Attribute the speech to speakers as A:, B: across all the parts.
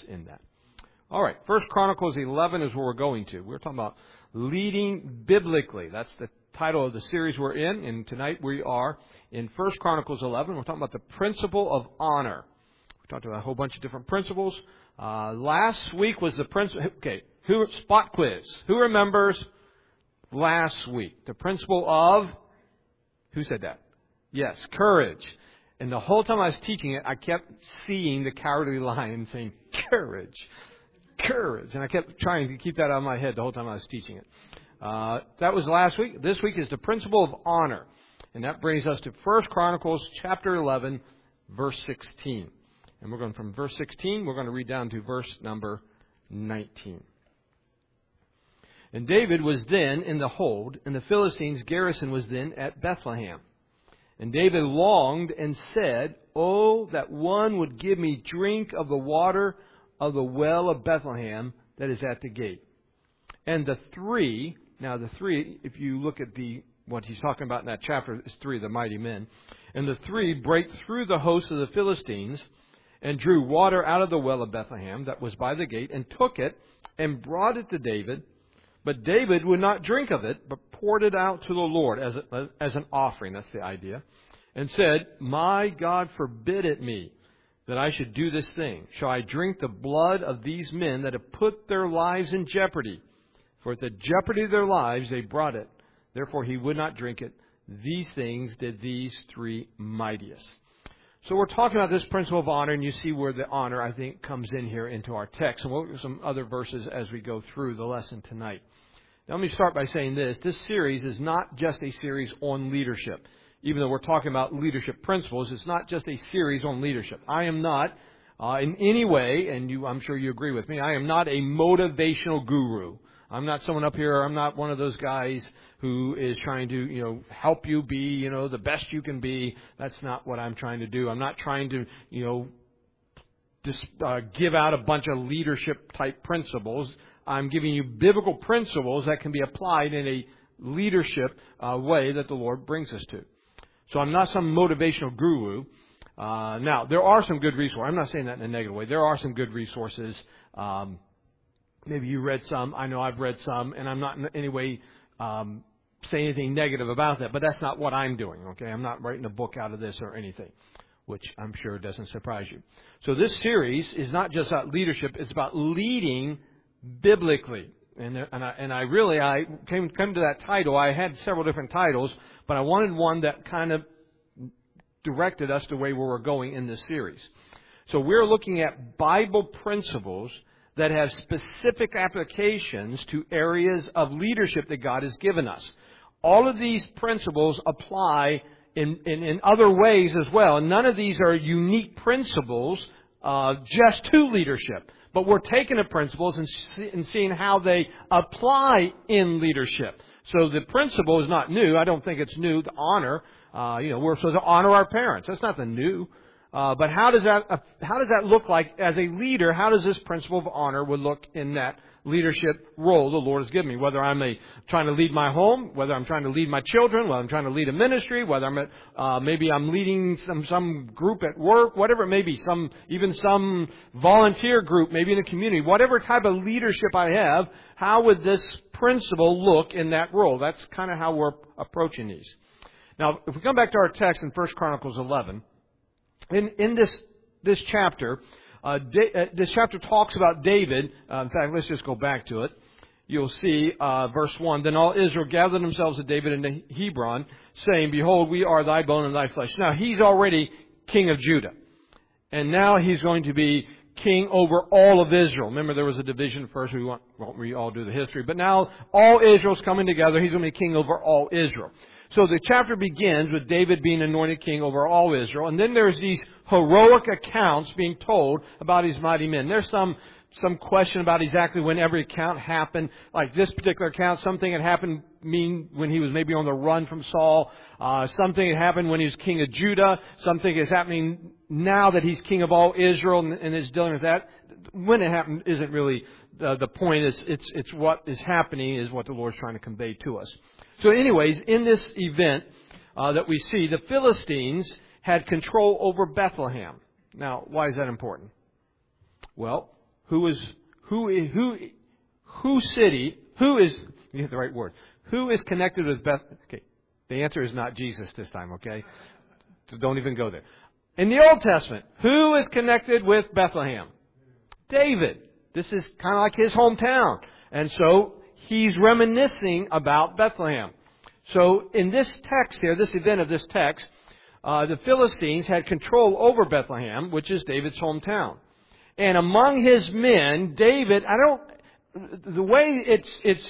A: in that. All right, 1 Chronicles 11 is where we're going to. We're talking about leading biblically. That's the title of the series we're in, and tonight we are in 1 Chronicles 11. We're talking about the principle of honor. We talked about a whole bunch of different principles. Last week was the principle. Okay, spot quiz. Who remembers last week? The principle of, who said that? Yes, courage. And the whole time I was teaching it, I kept seeing the cowardly lion saying, courage. Courage. And I kept trying to keep that out of my head the whole time I was teaching it. That was last week. This week is the principle of honor. And that brings us to 1 Chronicles chapter 11, verse 16. And we're going from verse 16, we're going to read down to verse number 19. And David was then in the hold, and the Philistines' garrison was then at Bethlehem. And David longed and said, "Oh, that one would give me drink of the water of the well of Bethlehem that is at the gate." And the three, if you look at what he's talking about in that chapter, is three of the mighty men. And the three break through the host of the Philistines and drew water out of the well of Bethlehem that was by the gate and took it and brought it to David. But David would not drink of it, but poured it out to the Lord as an offering. That's the idea. And said, "My God forbid it me, that I should do this thing. Shall I drink the blood of these men that have put their lives in jeopardy? For at the jeopardy of their lives they brought it. Therefore he would not drink it. These things did these three mightiest." So we're talking about this principle of honor, and you see where the honor, I think, comes in here into our text. And we'll look at some other verses as we go through the lesson tonight. Now, let me start by saying this. This series is not just a series on leadership. Even though we're talking about leadership principles, it's not just a series on leadership. I am not, in any way, and I'm sure you agree with me, I am not a motivational guru. I'm not someone up here, I'm not one of those guys who is trying to, help you be, the best you can be. That's not what I'm trying to do. I'm not trying to, just give out a bunch of leadership type principles. I'm giving you biblical principles that can be applied in a leadership way that the Lord brings us to. So I'm not some motivational guru. Now, there are some good resources. I'm not saying that in a negative way. There are some good resources. Maybe you read some. I know I've read some. And I'm not in any way saying anything negative about that. But that's not what I'm doing, okay? I'm not writing a book out of this or anything, which I'm sure doesn't surprise you. So this series is not just about leadership. It's about leading biblically. And I came to that title. I had several different titles, but I wanted one that kind of directed us to where we were going in this series. So we're looking at Bible principles that have specific applications to areas of leadership that God has given us. All of these principles apply in other ways as well. And none of these are unique principles just to leadership. But we're taking the principles and seeing how they apply in leadership. So the principle is not new. I don't think it's new to honor. We're supposed to honor our parents. That's nothing new. But how does that look like as a leader? How does this principle of honor would look in that leadership role the Lord has given me? Whether I'm trying to lead my home, whether I'm trying to lead my children, whether I'm trying to lead a ministry, whether maybe I'm leading some group at work, whatever it may be, even some volunteer group, maybe in the community, whatever type of leadership I have, how would this principle look in that role? That's kind of how we're approaching these. Now, if we come back to our text in 1 Chronicles 11, in this chapter, this chapter talks about David. In fact, let's just go back to it. You'll see verse 1. Then all Israel gathered themselves to David in Hebron, saying, "Behold, we are thy bone and thy flesh." Now, he's already king of Judah. And now he's going to be king over all of Israel. Remember, there was a division first. We won't all do the history. But now all Israel's coming together. He's going to be king over all Israel. So the chapter begins with David being anointed king over all Israel. And then there's these heroic accounts being told about his mighty men. There's some question about exactly when every account happened. Like this particular account, something had happened when he was maybe on the run from Saul. Something had happened when he was king of Judah. Something is happening now that he's king of all Israel and is dealing with that. When it happened isn't really the point. It's what is happening is what the Lord's trying to convey to us. So anyways, in this event that we see, the Philistines had control over Bethlehem. Now, why is that important? Well, who city, who is, you get the right word, who is connected with Bethlehem? Okay, the answer is not Jesus this time, okay? So don't even go there. In the Old Testament, who is connected with Bethlehem? David. This is kind of like his hometown. And so he's reminiscing about Bethlehem. So in this text here, this event of this text, the Philistines had control over Bethlehem, which is David's hometown. And among his men, David, the way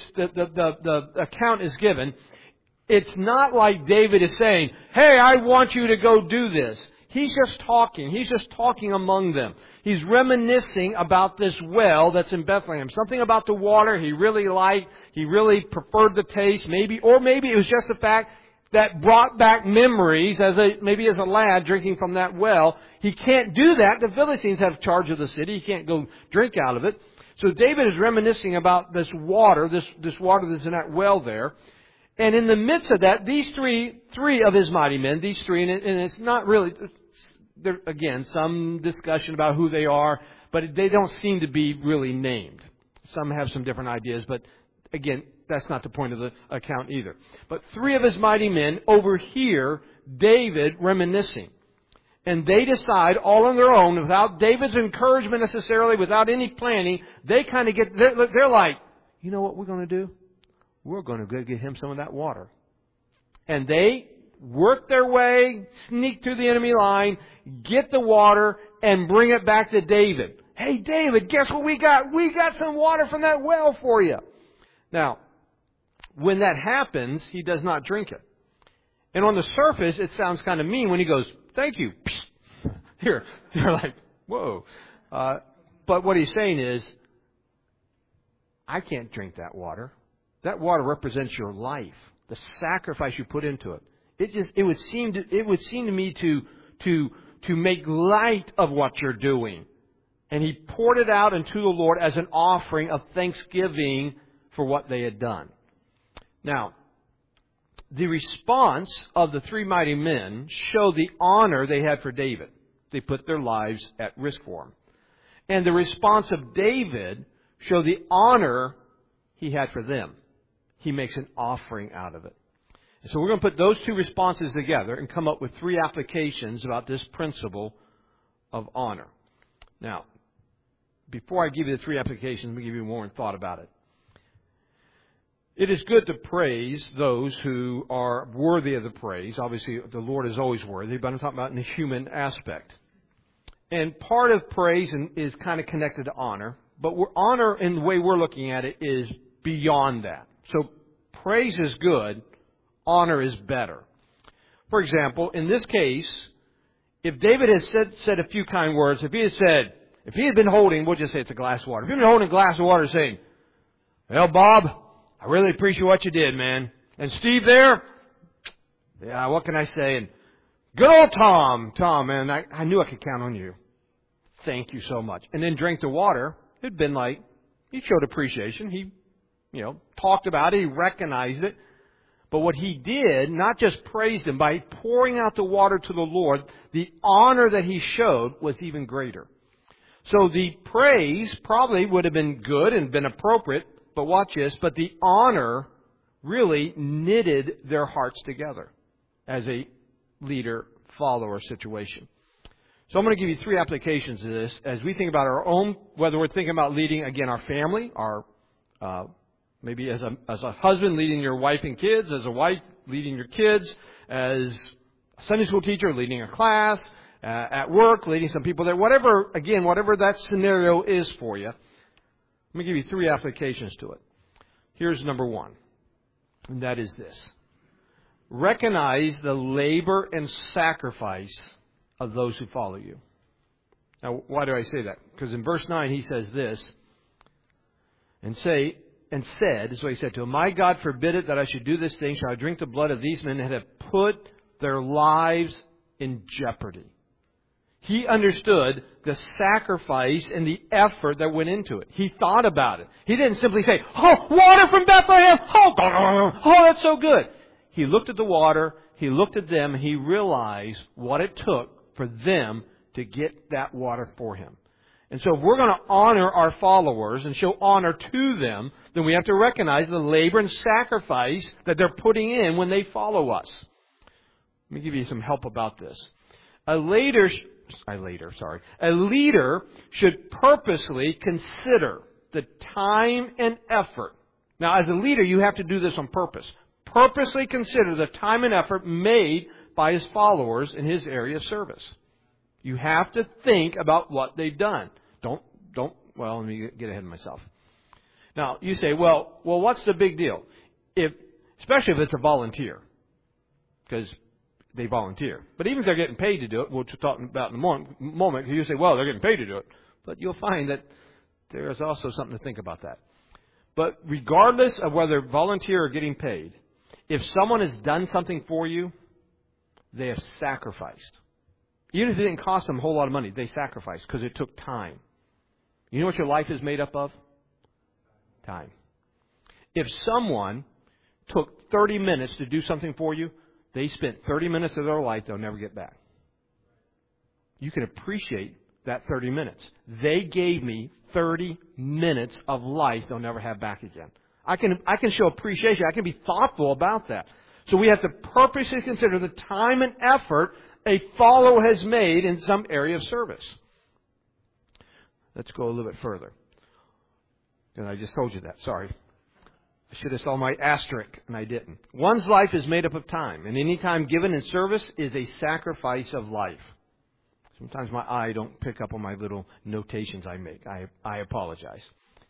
A: the account is given, it's not like David is saying, hey, I want you to go do this. He's just talking. He's just talking among them. He's reminiscing about this well that's in Bethlehem. Something about the water he really liked. He really preferred the taste. Maybe it was just the fact that brought back memories maybe as a lad drinking from that well. He can't do that. The Philistines have charge of the city. He can't go drink out of it. So David is reminiscing about this water, this water that's in that well there. And in the midst of that, these three of his mighty men, these three, and it's not really, there, again, some discussion about who they are, but they don't seem to be really named. Some have some different ideas, but again, that's not the point of the account either. But three of his mighty men overhear David reminiscing. And they decide all on their own, without David's encouragement necessarily, without any planning, they kind of they're like, you know what we're going to do? We're going to go get him some of that water. And they work their way, sneak through the enemy line, get the water, and bring it back to David. Hey, David, guess what we got? We got some water from that well for you. Now, when that happens, he does not drink it. And on the surface, it sounds kind of mean when he goes, thank you. Here. You're like, whoa. But what he's saying is, I can't drink that water. That water represents your life, the sacrifice you put into it. It would seem to me to make light of what you're doing. And he poured it out into the Lord as an offering of thanksgiving for what they had done. Now, the response of the three mighty men showed the honor they had for David. They put their lives at risk for him. And the response of David showed the honor he had for them. He makes an offering out of it. And so we're going to put those two responses together and come up with three applications about this principle of honor. Now, before I give you the three applications, let me give you one more thought about it. It is good to praise those who are worthy of the praise. Obviously, the Lord is always worthy, but I'm talking about in the human aspect. And part of praise is kind of connected to honor, but honor in the way we're looking at it is beyond that. So praise is good, honor is better. For example, in this case, if David has said a few kind words, if he had been holding, we'll just say it's a glass of water. If he had been holding a glass of water saying, well, Bob, I really appreciate what you did, man. And Steve there, yeah, what can I say? And good old Tom, man, I knew I could count on you. Thank you so much. And then drink the water. It'd been like, he showed appreciation. He, talked about it. He recognized it. But what he did, not just praised him, by pouring out the water to the Lord, the honor that he showed was even greater. So the praise probably would have been good and been appropriate, but watch this, but the honor really knitted their hearts together as a leader-follower situation. So I'm going to give you three applications of this as we think about our own, whether we're thinking about leading, again, our family, maybe as a husband leading your wife and kids, as a wife leading your kids, as a Sunday school teacher leading a class, at work, leading some people there, whatever that scenario is for you. Let me give you three applications to it. Here's number one, and that is this. Recognize the labor and sacrifice of those who follow you. Now, why do I say that? Because in verse 9 he says this, and said, is what he said to him, my God forbid it that I should do this thing. Shall I drink the blood of these men that have put their lives in jeopardy? He understood the sacrifice and the effort that went into it. He thought about it. He didn't simply say, oh, water from Bethlehem. Oh, that's so good. He looked at the water. He looked at them. And he realized what it took for them to get that water for him. And so if we're going to honor our followers and show honor to them, then we have to recognize the labor and sacrifice that they're putting in when they follow us. Let me give you some help about this. A leader should purposely consider the time and effort. Now, as a leader, you have to do this on purpose. Purposely consider the time and effort made by his followers in his area of service. You have to think about what they've done. Let me get ahead of myself. Now, you say, well, what's the big deal? Especially if it's a volunteer. Because they volunteer. But even if they're getting paid to do it, which we'll talk about in a moment, you say, well, they're getting paid to do it. But you'll find that there is also something to think about that. But regardless of whether volunteer or getting paid, if someone has done something for you, they have sacrificed. Even if it didn't cost them a whole lot of money, they sacrificed because it took time. You know what your life is made up of? Time. If someone took 30 minutes to do something for you, they spent 30 minutes of their life they'll never get back. You can appreciate that 30 minutes. They gave me 30 minutes of life they'll never have back again. I can show appreciation. I can be thoughtful about that. So we have to purposely consider the time and effort a follower has made in some area of service. Let's go a little bit further. And I just told you that. Sorry. I should have saw my asterisk, and I didn't. One's life is made up of time, and any time given in service is a sacrifice of life. Sometimes my eye don't pick up on my little notations I make. I apologize.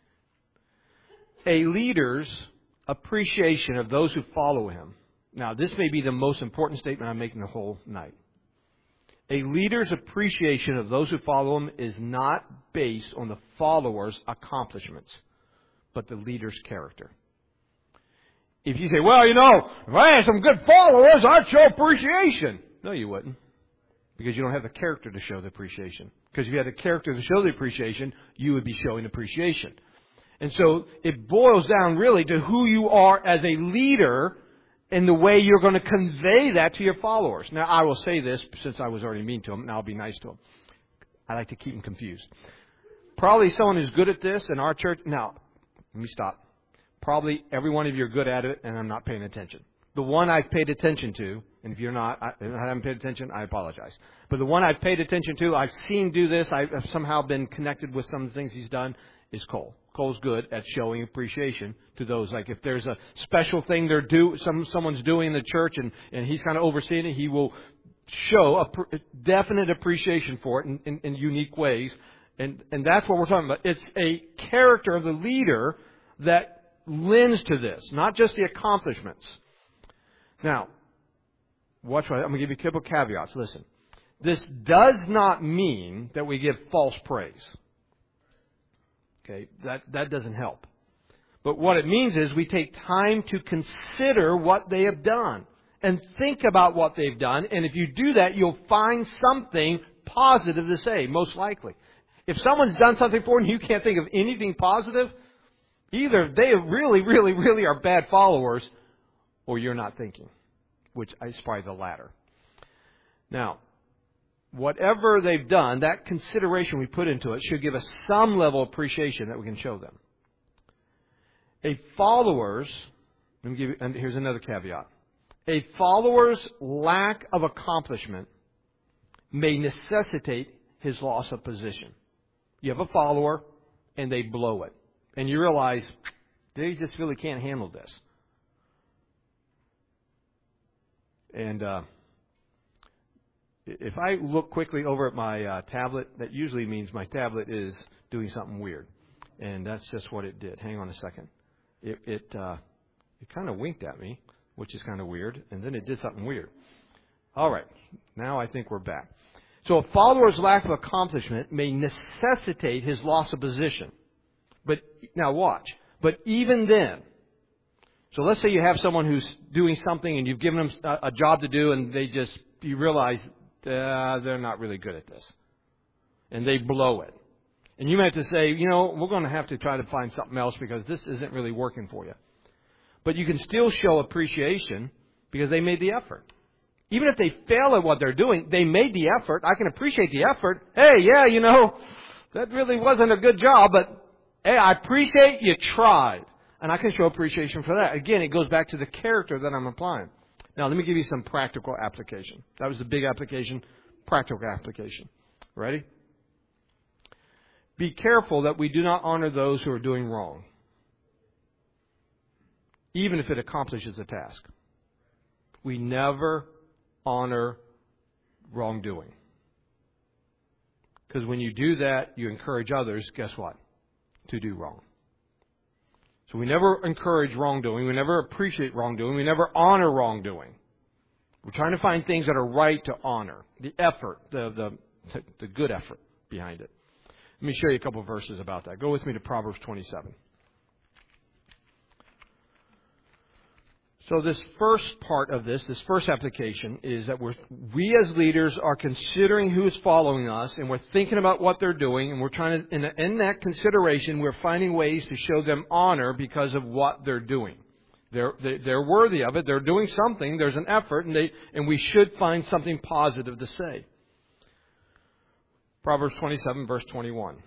A: A leader's appreciation of those who follow him. Now, this may be the most important statement I'm making the whole night. A leader's appreciation of those who follow him is not based on the follower's accomplishments, but the leader's character. If you say, well, if I had some good followers, I'd show appreciation. No, you wouldn't. Because you don't have the character to show the appreciation. Because if you had the character to show the appreciation, you would be showing appreciation. And so it boils down really to who you are as a leader and the way you're going to convey that to your followers. Now, I will say this, since I was already mean to them, and I'll be nice to them. I like to keep them confused. Probably someone who's good at this in our church. Now, let me stop. Probably every one of you are good at it, and I'm not paying attention. The one I've paid attention to, and if you're not, I haven't paid attention, I apologize. But the one I've paid attention to, I've seen do this, I've somehow been connected with some of the things he's done, is Cole. Cole's good at showing appreciation to those. Like if there's a special thing someone's doing in the church and he's kind of overseeing it, he will show a definite appreciation for it in unique ways. And that's what we're talking about. It's a character of the leader that lends to this, not just the accomplishments. Now, watch what I'm going to give you a couple caveats. Listen, this does not mean that we give false praise. Okay, that doesn't help. But what it means is we take time to consider what they have done and think about what they've done. And if you do that, you'll find something positive to say, most likely. If someone's done something for you and you can't think of anything positive, either they really, really, really are bad followers or you're not thinking, which is probably the latter. Now, whatever they've done, that consideration we put into it should give us some level of appreciation that we can show them. A follower's, and here's another caveat. A follower's lack of accomplishment may necessitate his loss of position. You have a follower and they blow it. And you realize they just really can't handle this. And if I look quickly over at my tablet, that usually means my tablet is doing something weird. And that's just what it did. Hang on a second. It kind of winked at me, which is kind of weird. And then it did something weird. All right. Now I think we're back. So a follower's lack of accomplishment may necessitate his loss of position. But now watch. But even then, so let's say you have someone who's doing something and you've given them a job to do and you realize they're not really good at this. And they blow it. And you may have to say, we're going to have to try to find something else because this isn't really working for you. But you can still show appreciation because they made the effort. Even if they fail at what they're doing, they made the effort. I can appreciate the effort. Hey, that really wasn't a good job, but hey, I appreciate you tried. And I can show appreciation for that. Again, it goes back to the character that I'm applying. Now, let me give you some practical application. That was the big application, practical application. Ready? Be careful that we do not honor those who are doing wrong, even if it accomplishes a task. We never honor wrongdoing. Because when you do that, you encourage others, guess what? To do wrong. So we never encourage wrongdoing. We never appreciate wrongdoing. We never honor wrongdoing. We're trying to find things that are right to honor. The effort, the good effort behind it. Let me show you a couple of verses about that. Go with me to Proverbs 27. So this first part of this first application is that we as leaders are considering who is following us, and we're thinking about what they're doing, and we're trying to, in that consideration, we're finding ways to show them honor because of what they're doing. They're worthy of it. They're doing something. There's an effort, and we should find something positive to say. Proverbs 27, verse 21.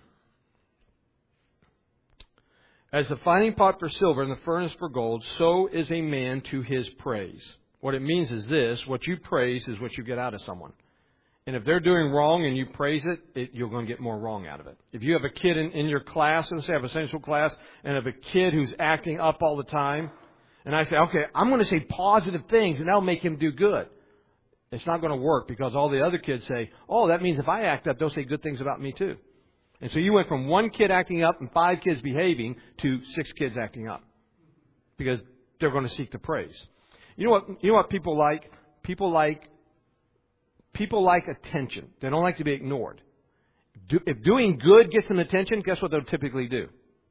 A: As the finding pot for silver and the furnace for gold, so is a man to his praise. What it means is this: what you praise is what you get out of someone. And if they're doing wrong and you praise it, you're going to get more wrong out of it. If you have a kid in your class, let's say I have a Sunday school class, and have a kid who's acting up all the time, and I say, okay, I'm going to say positive things, and that'll make him do good. It's not going to work because all the other kids say, oh, that means if I act up, they'll say good things about me too. And so you went from one kid acting up and 5 kids behaving to 6 kids acting up because they're going to seek the praise. You know what people like? People like attention. They don't like to be ignored. If doing good gets them attention, guess what they'll typically do?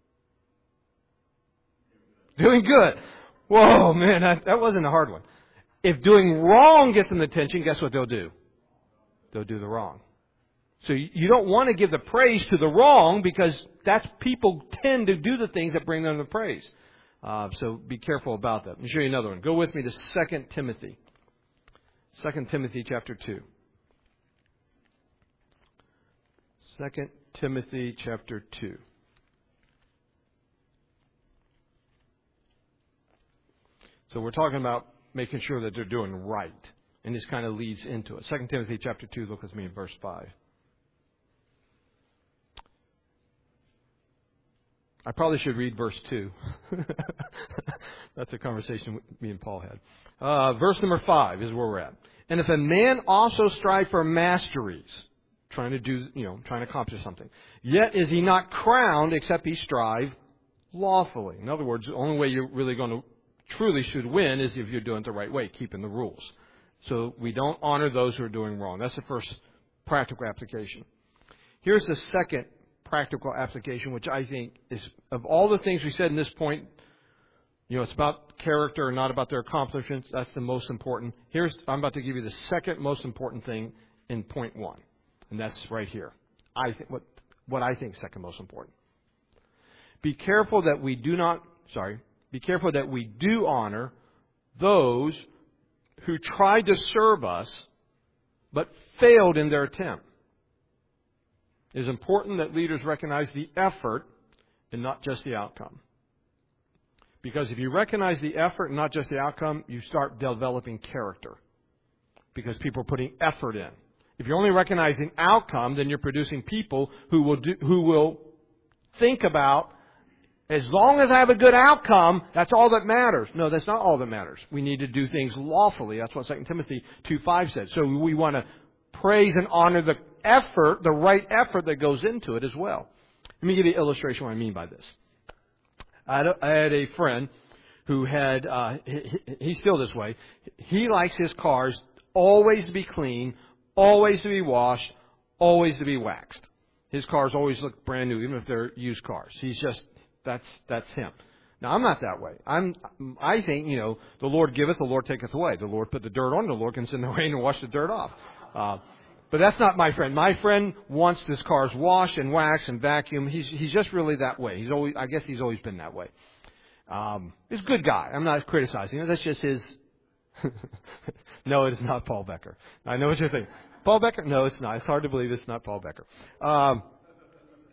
A: Doing good. Whoa, man, that wasn't a hard one. If doing wrong gets them attention, guess what they'll do? They'll do the wrong. So you don't want to give the praise to the wrong because people tend to do the things that bring them the praise. So be careful about that. Let me show you another one. Go with me to 2 Timothy. 2 Timothy chapter 2. 2 Timothy chapter 2. So we're talking about making sure that they're doing right. And this kind of leads into it. 2 Timothy chapter 2, look with me in verse 5. I probably should read verse 2. That's a conversation me and Paul had. Verse number 5 is where we're at. And if a man also strive for masteries, trying to accomplish something, yet is he not crowned except he strive lawfully. In other words, the only way you're really going to truly should win is if you're doing it the right way, keeping the rules. So we don't honor those who are doing wrong. That's the first practical application. Here's the second practical application, which I think is, of all the things we said in this point, it's about character and not about their accomplishments. That's the most important. I'm about to give you the second most important thing in point 1. And that's right here. I think what I think is second most important. Be careful that we do honor those who tried to serve us but failed in their attempt. It is important that leaders recognize the effort and not just the outcome. Because if you recognize the effort and not just the outcome, you start developing character. Because people are putting effort in. If you're only recognizing outcome, then you're producing people who will think about, as long as I have a good outcome, that's all that matters. No, that's not all that matters. We need to do things lawfully. That's what 2 Timothy 2:5 says. So we want to praise and honor the effort, the right effort that goes into it as well. Let me give you an illustration of what I mean by this. I had a friend who had, he's still this way. He likes his cars always to be clean, always to be washed, always to be waxed. His cars always look brand new, even if they're used cars. He's just, that's him. Now, I'm not that way. I think, the Lord giveth, the Lord taketh away. The Lord put the dirt on, the Lord can send the rain and wash the dirt off. But that's not my friend. My friend wants his cars washed and waxed and vacuumed. He's just really that way. I guess he's always been that way. He's a good guy. I'm not criticizing him. That's just his. No, it is not Paul Becker. I know what you're thinking. Paul Becker? No, it's not. It's hard to believe it's not Paul Becker.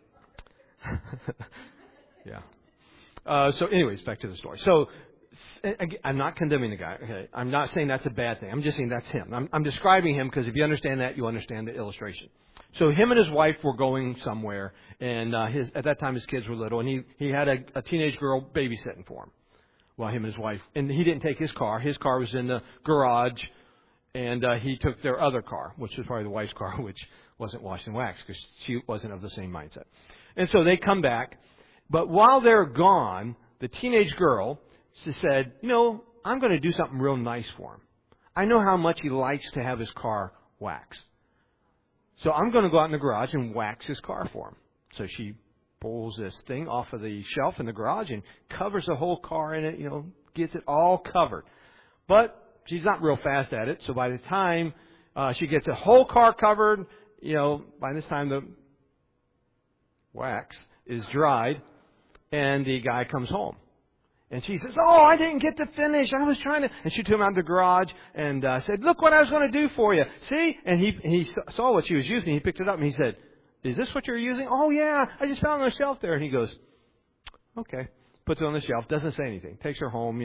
A: Yeah. So anyways, back to the story. So again, I'm not condemning the guy. Okay, I'm not saying that's a bad thing. I'm just saying that's him. I'm describing him because if you understand that, you understand the illustration. So him and his wife were going somewhere, and at that time his kids were little, and he had a teenage girl babysitting for him. Well, him and his wife, and he didn't take his car. His car was in the garage, and he took their other car, which was probably the wife's car, which wasn't washed and waxed because she wasn't of the same mindset. And so they come back, but while they're gone, the teenage girl said, I'm going to do something real nice for him. I know how much he likes to have his car waxed. So I'm going to go out in the garage and wax his car for him. So she pulls this thing off of the shelf in the garage and covers the whole car in it, gets it all covered. But she's not real fast at it. So by the time she gets the whole car covered, by this time the wax is dried and the guy comes home. And she says, I didn't get to finish. I was trying to. And she took him out to the garage and said, look what I was going to do for you. See? And he saw what she was using. He picked it up and he said, is this what you're using? Oh, yeah. I just found it on the shelf there. And he goes, okay. Puts it on the shelf. Doesn't say anything. Takes her home,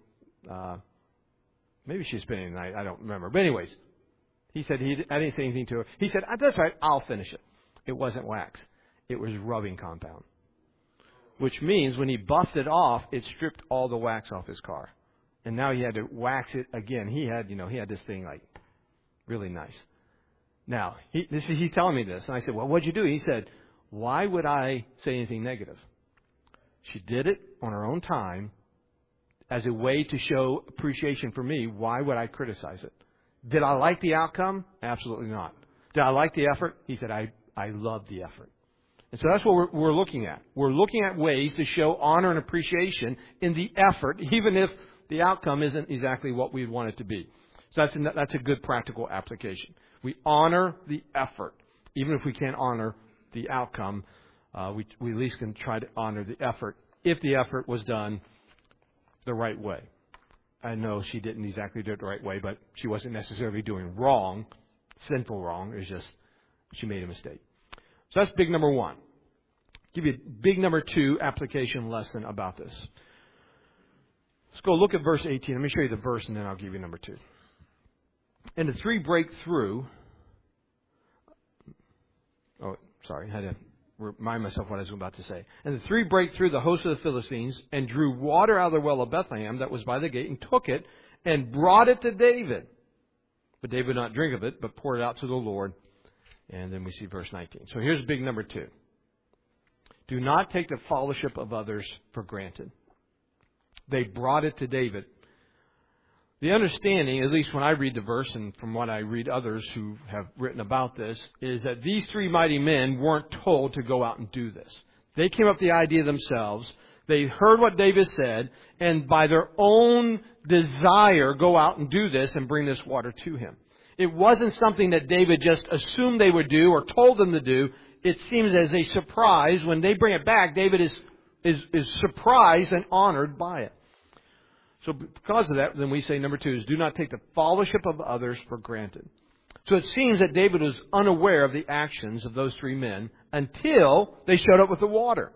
A: maybe she's spending the night. I don't remember. But anyways, he said, I didn't say anything to her. He said, that's right. I'll finish it. It wasn't wax. It was rubbing compound. Which means when he buffed it off, it stripped all the wax off his car. And now he had to wax it again. He had this thing like really nice. Now, he's telling me this. And I said, well, what'd you do? He said, why would I say anything negative? She did it on her own time as a way to show appreciation for me. Why would I criticize it? Did I like the outcome? Absolutely not. Did I like the effort? He said, I loved the effort. And so that's what we're looking at. We're looking at ways to show honor and appreciation in the effort, even if the outcome isn't exactly what we want it to be. So that's a good practical application. We honor the effort. Even if we can't honor the outcome, we at least can try to honor the effort if the effort was done the right way. I know she didn't exactly do it the right way, but she wasn't necessarily doing wrong, sinful wrong. It was just she made a mistake. So that's big number one. Give you a big number two application lesson about this. Let's go look at verse 18. Let me show you the verse and then I'll give you number two. And the three break through. Oh, sorry. I had to remind myself what I was about to say. And the three break through the host of the Philistines and drew water out of the well of Bethlehem that was by the gate and took it and brought it to David. But David would not drink of it, but poured it out to the Lord. And then we see verse 19. So here's big number two. Do not take the fellowship of others for granted. They brought it to David. The understanding, at least when I read the verse and from what I read others who have written about this, is that these three mighty men weren't told to go out and do this. They came up with the idea themselves. They heard what David said, and by their own desire go out and do this and bring this water to him. It wasn't something that David just assumed they would do or told them to do. It seems as a surprise. When they bring it back, David is surprised and honored by it. So because of that, then we say number two is do not take the fellowship of others for granted. So it seems that David was unaware of the actions of those three men until they showed up with the water.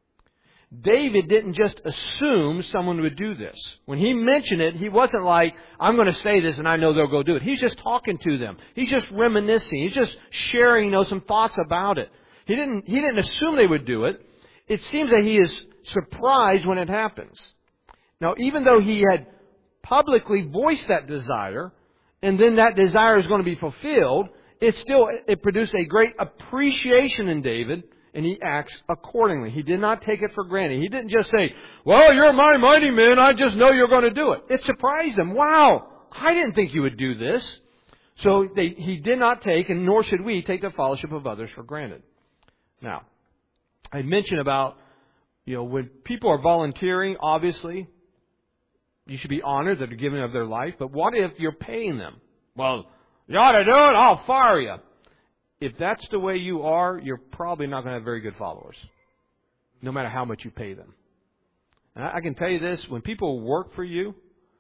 A: David didn't just assume someone would do this. When he mentioned it, he wasn't like, I'm going to say this and I know they'll go do it. He's just talking to them. He's just reminiscing. He's just sharing, some thoughts about it. He didn't assume they would do it. It seems that he is surprised when it happens. Now, even though he had publicly voiced that desire, and then that desire is going to be fulfilled, it produced a great appreciation in David, and he acts accordingly. He did not take it for granted. He didn't just say, well, you're my mighty man, I just know you're going to do it. It surprised him. Wow, I didn't think you would do this. So he did not take, and nor should we, take the fellowship of others for granted. Now, I mentioned about, when people are volunteering, obviously, you should be honored that they're giving of their life. But what if you're paying them? Well, you ought to do it, I'll fire you. If that's the way you are, you're probably not going to have very good followers, no matter how much you pay them. And I can tell you this, when people work for you,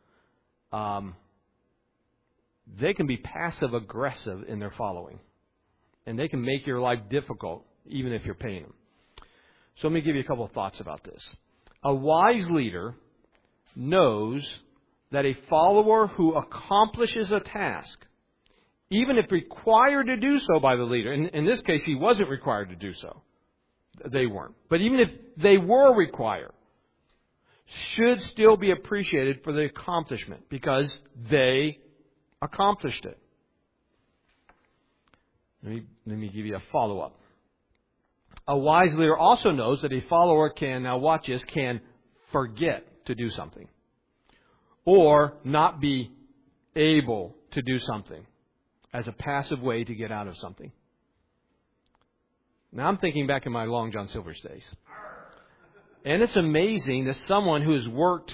A: they can be passive-aggressive in their following. And they can make your life difficult, even if you're paying them. So let me give you a couple of thoughts about this. A wise leader knows that a follower who accomplishes a task, even if required to do so by the leader, in this case he wasn't required to do so. They weren't. But even if they were required, should still be appreciated for the accomplishment because they accomplished it. Let me give you a follow-up. A wise leader also knows that a follower can, now watch this, can forget to do something or not be able to do something as a passive way to get out of something. Now I'm thinking back in my Long John Silver's days. And it's amazing that someone who has worked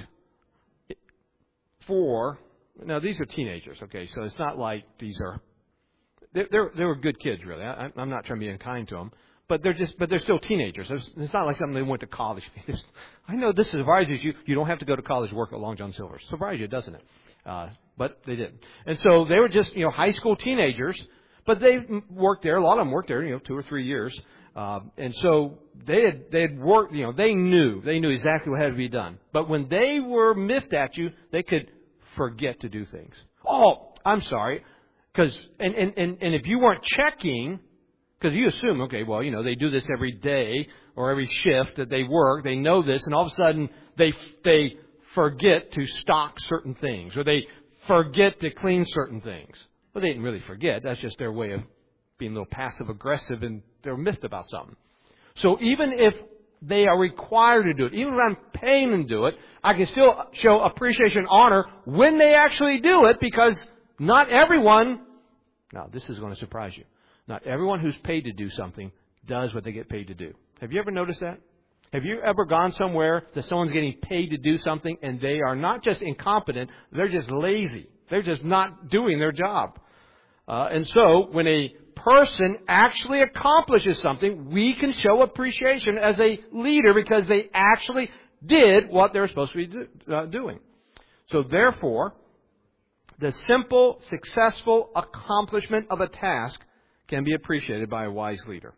A: for, now these are teenagers, okay, so it's not like these are, they were good kids really. I'm not trying to be unkind to them. But they're still teenagers. It's not like something they went to college. I know this surprises you. You don't have to go to college to work at Long John Silver's. Surprises you, doesn't it? But they did. And so they were just, high school teenagers. But they worked there. A lot of them worked there, 2 or 3 years. And so they had worked, they knew exactly what had to be done. But when they were miffed at you, they could forget to do things. Oh, I'm sorry. And if you weren't checking, because you assume, okay, well, they do this every day or every shift that they work. They know this, and all of a sudden they forget to stock certain things, or they forget to clean certain things. Well, they didn't really forget. That's just their way of being a little passive-aggressive, and they're miffed about something. So even if they are required to do it, even if I'm paying them to do it, I can still show appreciation and honor when they actually do it, because not everyone, now this is going to surprise you, not everyone who's paid to do something does what they get paid to do. Have you ever noticed that? Have you ever gone somewhere that someone's getting paid to do something and they are not just incompetent, they're just lazy. They're just not doing their job. And so when a person actually accomplishes something, we can show appreciation as a leader because they actually did what they're supposed to be doing. So therefore, the simple, successful accomplishment of a task can be appreciated by a wise leader.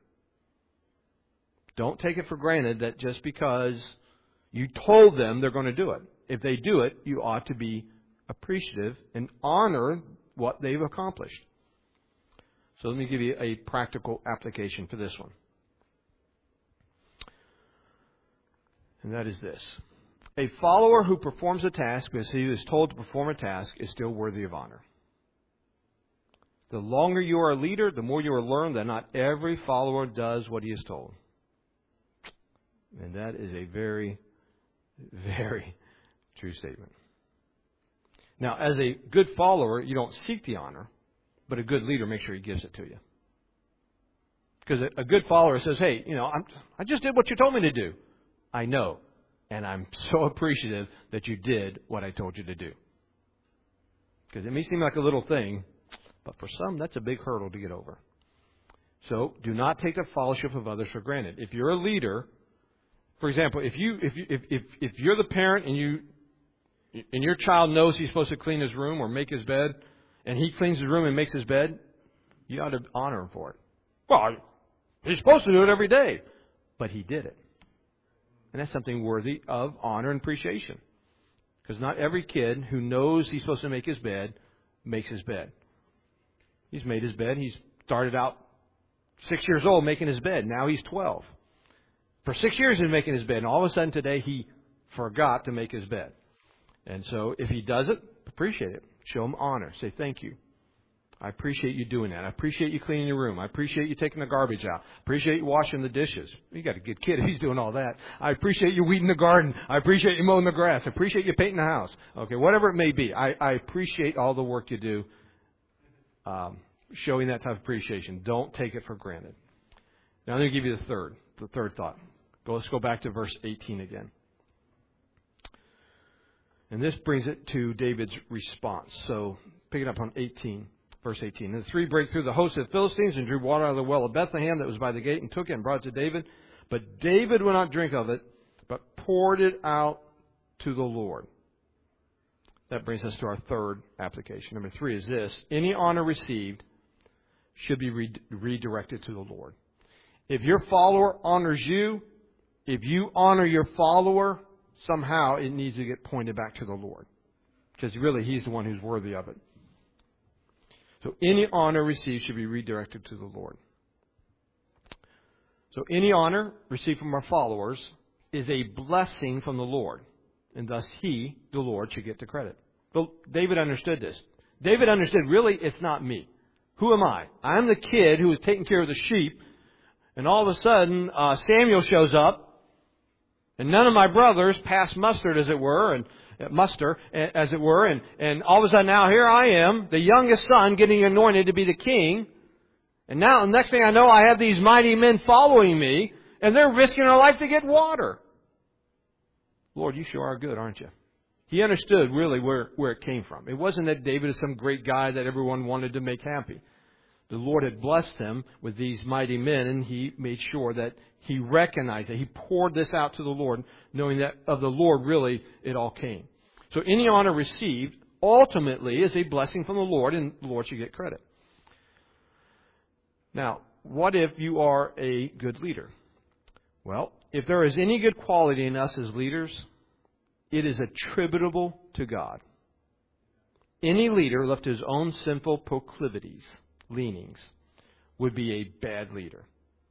A: Don't take it for granted that just because you told them they're going to do it. If they do it, you ought to be appreciative and honor what they've accomplished. So let me give you a practical application for this one. And that is this. A follower who performs a task because he is told to perform a task is still worthy of honor. The longer you are a leader, the more you will learn that not every follower does what he is told. And that is a very, very true statement. Now, as a good follower, you don't seek the honor, but a good leader makes sure he gives it to you. Because a good follower says, hey, I just did what you told me to do. I know, and I'm so appreciative that you did what I told you to do. Because it may seem like a little thing, but for some, that's a big hurdle to get over. So do not take the fellowship of others for granted. If you're a leader, for example, if you're the parent and your child knows he's supposed to clean his room or make his bed, and he cleans his room and makes his bed, you ought to honor him for it. Well, he's supposed to do it every day, but he did it, and that's something worthy of honor and appreciation. Because not every kid who knows he's supposed to make his bed makes his bed. He's made his bed. He's started out 6 years old making his bed. Now he's 12. For 6 years he's making his bed, and all of a sudden today he forgot to make his bed. And so if he does it, appreciate it. Show him honor. Say thank you. I appreciate you doing that. I appreciate you cleaning your room. I appreciate you taking the garbage out. I appreciate you washing the dishes. You got a good kid if he's doing all that. I appreciate you weeding the garden. I appreciate you mowing the grass. I appreciate you painting the house. Okay, whatever it may be. I appreciate all the work you do. Showing that type of appreciation. Don't take it for granted. Now I'm going to give you the third thought. Let's go back to verse 18 again. And this brings it to David's response. So pick it up on 18, verse 18. And the three break through the host of the Philistines and drew water out of the well of Bethlehem that was by the gate and took it and brought it to David. But David would not drink of it, but poured it out to the Lord. That brings us to our third application. Number 3 is this. Any honor received should be redirected to the Lord. If your follower honors you, if you honor your follower, somehow it needs to get pointed back to the Lord. Because really, He's the one who's worthy of it. So any honor received should be redirected to the Lord. So any honor received from our followers is a blessing from the Lord. And thus He, the Lord, should get the credit. But David understood this. David understood, really, it's not me. Who am I? I'm the kid who was taking care of the sheep. And all of a sudden, Samuel shows up. And none of my brothers pass muster, as it were, and all of a sudden now here I am, the youngest son, getting anointed to be the king. And now, the next thing I know, I have these mighty men following me, and they're risking their life to get water. Lord, you sure are good, aren't you? He understood really where it came from. It wasn't that David is some great guy that everyone wanted to make happy. The Lord had blessed him with these mighty men, and He made sure that he recognized that. He poured this out to the Lord, knowing that of the Lord, really, it all came. So any honor received, ultimately, is a blessing from the Lord, and the Lord should get credit. Now, what if you are a good leader? Well, if there is any good quality in us as leaders, it is attributable to God. Any leader left to his own sinful proclivities, leanings, would be a bad leader.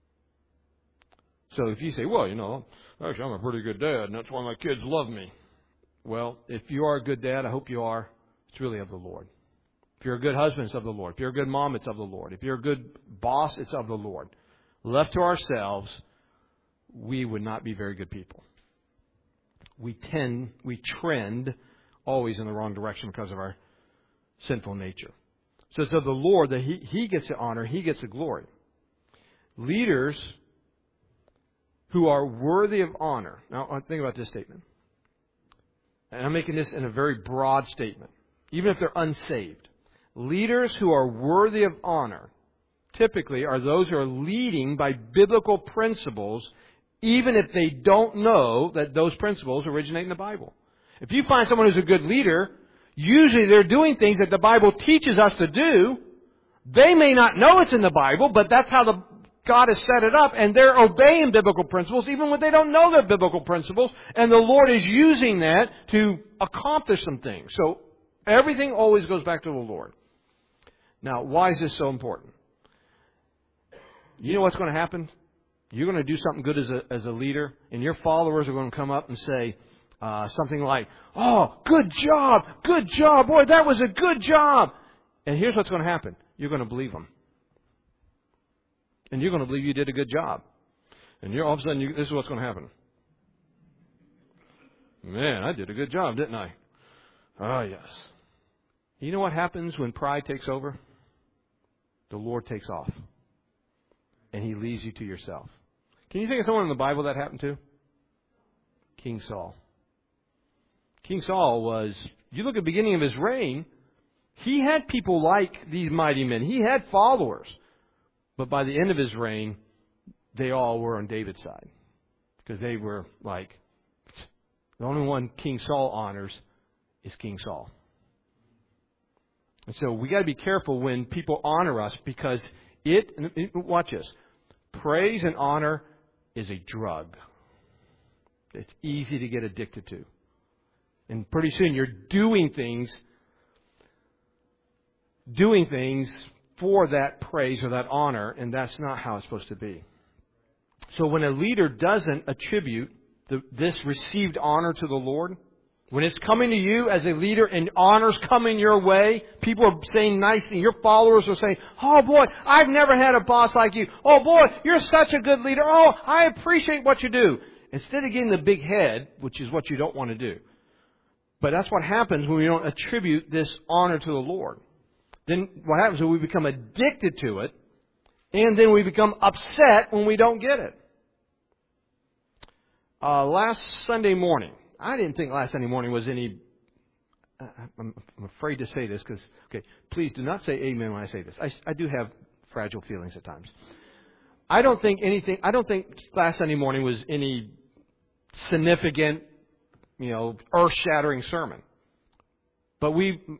A: So if you say, well, actually I'm a pretty good dad, and that's why my kids love me. Well, if you are a good dad, I hope you are, it's really of the Lord. If you're a good husband, it's of the Lord. If you're a good mom, it's of the Lord. If you're a good boss, it's of the Lord. Left to ourselves, we would not be very good people. We trend always in the wrong direction because of our sinful nature. So it's of the Lord that He gets the honor, He gets the glory. Leaders who are worthy of honor. Now, think about this statement. And I'm making this in a very broad statement. Even if they're unsaved. Leaders who are worthy of honor typically are those who are leading by biblical principles, even if they don't know that those principles originate in the Bible. If you find someone who's a good leader, usually they're doing things that the Bible teaches us to do. They may not know it's in the Bible, but that's how God has set it up, and they're obeying biblical principles even when they don't know they're biblical principles, and the Lord is using that to accomplish some things. So everything always goes back to the Lord. Now, why is this so important? You know what's going to happen? You're going to do something good as a leader, and your followers are going to come up and say something like, "Oh, good job, boy, that was a good job." And here's what's going to happen. You're going to believe them. And you're going to believe you did a good job. And all of a sudden, this is what's going to happen. Man, I did a good job, didn't I? Oh, yes. You know what happens when pride takes over? The Lord takes off. And He leaves you to yourself. Can you think of someone in the Bible that happened to? King Saul. King Saul was, you look at the beginning of his reign, he had people like these mighty men. He had followers. But by the end of his reign, they all were on David's side. Because they were like, the only one King Saul honors is King Saul. And so we got to be careful when people honor us, because watch this, praise and honor is a drug. It's easy to get addicted to. And pretty soon you're doing things for that praise or that honor, and that's not how it's supposed to be. So when a leader doesn't attribute this received honor to the Lord, when it's coming to you as a leader and honor's coming your way, people are saying nice things. Your followers are saying, "Oh boy, I've never had a boss like you. Oh boy, you're such a good leader. Oh, I appreciate what you do." Instead of getting the big head, which is what you don't want to do. But that's what happens when we don't attribute this honor to the Lord. Then what happens is we become addicted to it, and then we become upset when we don't get it. Last Sunday morning, I didn't think last Sunday morning was any... I'm afraid to say this because, please do not say amen when I say this. I do have fragile feelings at times. I don't think last Sunday morning was any significant, earth-shattering sermon. But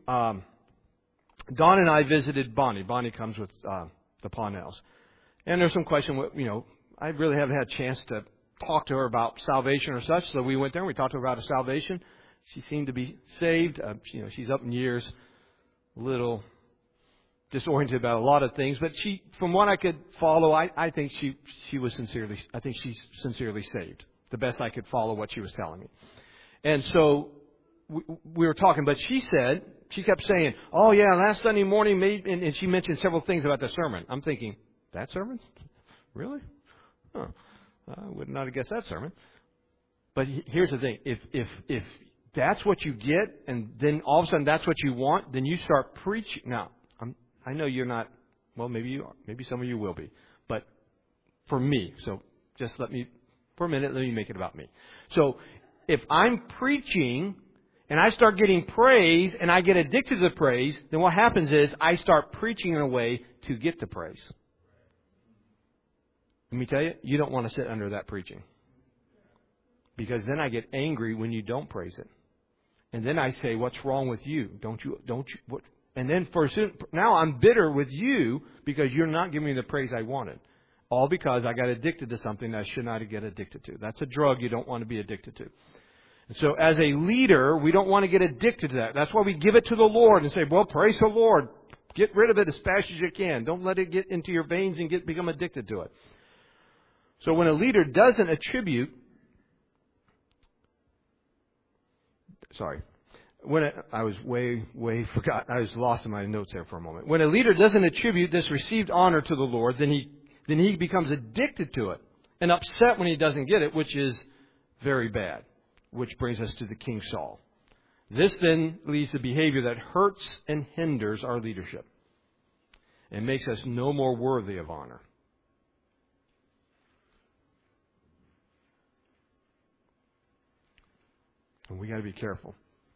A: Dawn and I visited Bonnie. Bonnie comes with the Parnells. And there's some question, I really haven't had a chance to talk to her about salvation or such. So we went there and we talked to her about her salvation. She seemed to be saved. She's up in years, a little disoriented about a lot of things, but from what I could follow, I think she was sincerely. I think she's sincerely saved. The best I could follow what she was telling me, and so we were talking. But she kept saying, "Oh yeah, last Sunday morning," and she mentioned several things about the sermon. I'm thinking, that sermon, really? Huh. I would not have guessed that sermon. But here's the thing: if that's what you get, and then all of a sudden that's what you want, then you start preaching. Now, I know you're not, well, maybe you are. Maybe some of you will be. But for me, so just for a minute, let me make it about me. So if I'm preaching and I start getting praise and I get addicted to the praise, then what happens is I start preaching in a way to get the praise. Let me tell you, you don't want to sit under that preaching. Because then I get angry when you don't praise it. And then I say, what's wrong with you? Don't you, what? And then now I'm bitter with you because you're not giving me the praise I wanted. All because I got addicted to something that I should not get addicted to. That's a drug you don't want to be addicted to. And so as a leader, we don't want to get addicted to that. That's why we give it to the Lord and say, well, praise the Lord. Get rid of it as fast as you can. Don't let it get into your veins and become addicted to it. So when a leader doesn't attribute... I was forgot. I was lost in my notes there for a moment. When a leader doesn't attribute this received honor to the Lord, then he becomes addicted to it and upset when he doesn't get it, which is very bad. Which brings us to the King Saul. This then leads to behavior that hurts and hinders our leadership and makes us no more worthy of honor. And we got to be careful.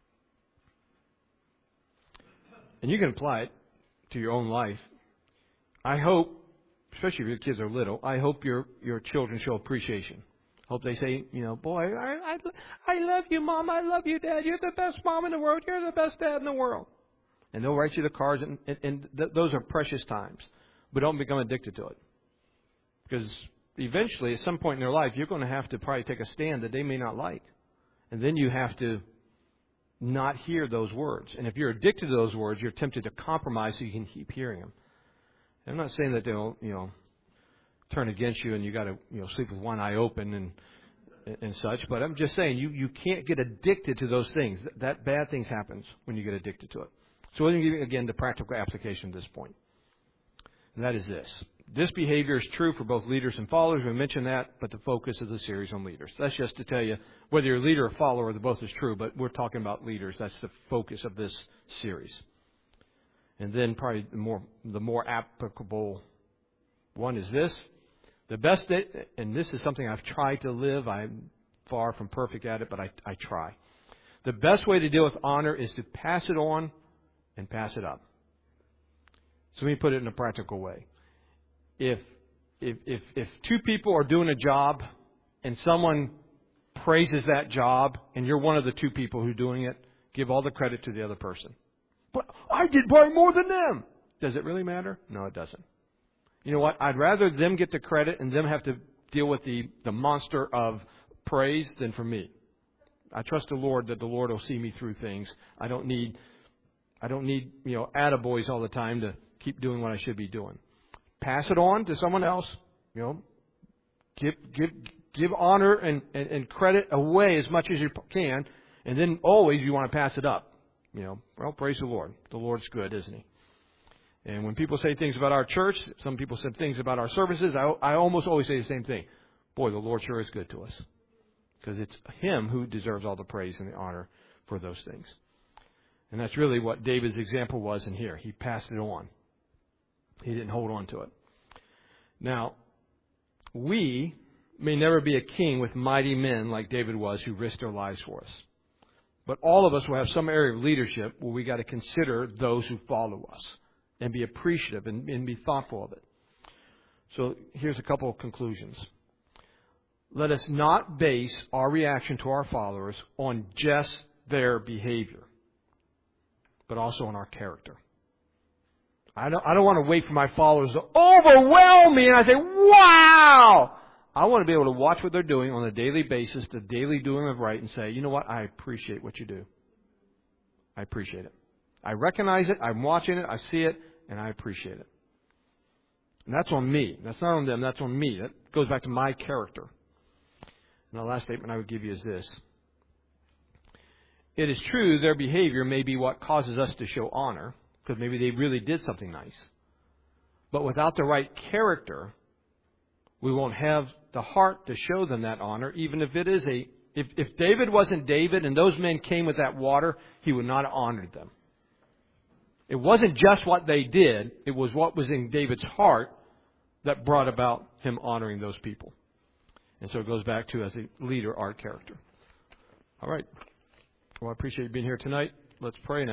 A: And you can apply it to your own life. I hope, especially if your kids are little, I hope your children show appreciation. Hope they say, boy, I love you, Mom. I love you, Dad. You're the best mom in the world. You're the best dad in the world. And they'll write you the cards, and those are precious times. But don't become addicted to it. Because eventually, at some point in their life, you're going to have to probably take a stand that they may not like. And then you have to not hear those words. And if you're addicted to those words, you're tempted to compromise so you can keep hearing them. And I'm not saying that they'll, turn against you and you got to, sleep with one eye open and such. But I'm just saying you can't get addicted to those things. That bad things happens when you get addicted to it. So let me give you again the practical application at this point. And that is this. This behavior is true for both leaders and followers. We mentioned that, but the focus is the series on leaders. That's just to tell you whether you're a leader or follower, the both is true, but we're talking about leaders. That's the focus of this series. And then probably the more applicable one is this. The best, and this is something I've tried to live. I'm far from perfect at it, but I try. The best way to deal with honor is to pass it on and pass it up. So let me put it in a practical way. If two people are doing a job and someone praises that job and you're one of the two people who are doing it, give all the credit to the other person. But I did way more than them. Does it really matter? No, it doesn't. You know what? I'd rather them get the credit and them have to deal with the monster of praise than for me. I trust the Lord that the Lord will see me through things. I don't need attaboys all the time to keep doing what I should be doing. Pass it on to someone else. Give honor and credit away as much as you can, and then always you want to pass it up. Well, praise the Lord. The Lord's good, isn't He? And when people say things about our church, some people say things about our services, I almost always say the same thing. Boy, the Lord sure is good to us. Because it's Him who deserves all the praise and the honor for those things. And that's really what David's example was in here. He passed it on. He didn't hold on to it. Now, we may never be a king with mighty men like David was who risked their lives for us. But all of us will have some area of leadership where we got to consider those who follow us and be appreciative and be thoughtful of it. So here's a couple of conclusions. Let us not base our reaction to our followers on just their behavior, but also on our character. I don't want to wait for my followers to overwhelm me and I say, wow, I want to be able to watch what they're doing on a daily basis, the daily doing of right, and say, you know what, I appreciate what you do. I appreciate it. I recognize it, I'm watching it, I see it, and I appreciate it. And that's on me. That's not on them, that's on me. That goes back to my character. And the last statement I would give you is this. It is true their behavior may be what causes us to show honor, because maybe they really did something nice. But without the right character, we won't have the heart to show them that honor, even if it is if David wasn't David and those men came with that water, he would not have honored them. It wasn't just what they did, it was what was in David's heart that brought about him honoring those people. And so it goes back to, as a leader, our character. All right. Well, I appreciate you being here tonight. Let's pray now.